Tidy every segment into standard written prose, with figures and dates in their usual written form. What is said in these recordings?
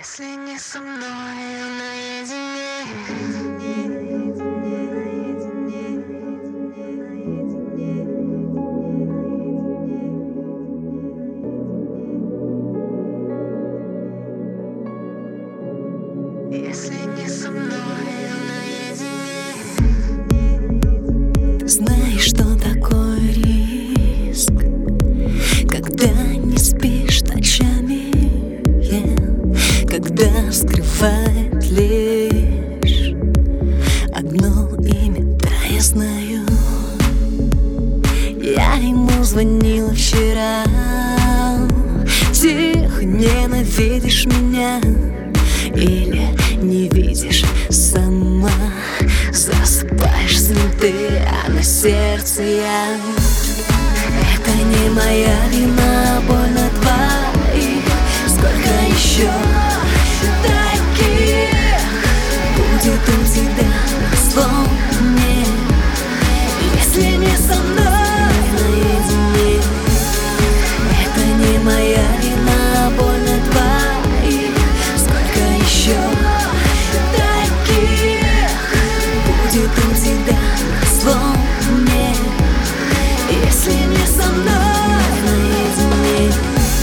Если не со мной наедине. Если не со мной наедине. Ты знаешь, что такое риск, когда не спишь ночами, когда скрывает лишь одно имя, да, я знаю. Я ему звонила вчера. Тихо, ненавидишь меня или не видишь сама? Засыпаешь с ним ты, а на сердце я. Это не моя вина, больно твоих. Сколько еще таких будет у тебя слов мне, если не со мной наедине? Это не моя вина, больно твоих. Сколько еще таких будет у тебя слов мне, если не со мной наедине?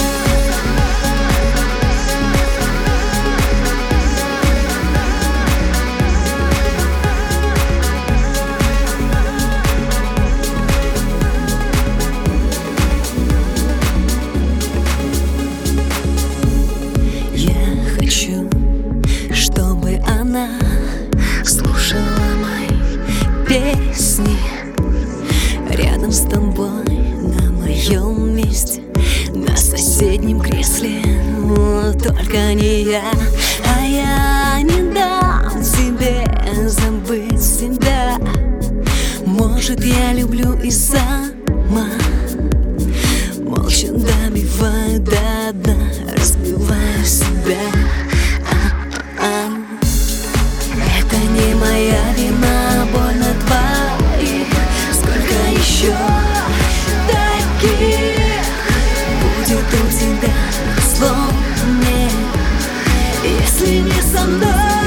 Я хочу, чтобы она слушала мои песни рядом с тобой, на моем месте, на соседнем кресле. Но только не я, а я не дам тебе забыть себя. Может, я люблю и сама, молча добиваю до дна, разбиваю себя. Это не моя вина, больно твоих. Сколько еще таких будет у тебя слов мне, если не со мной?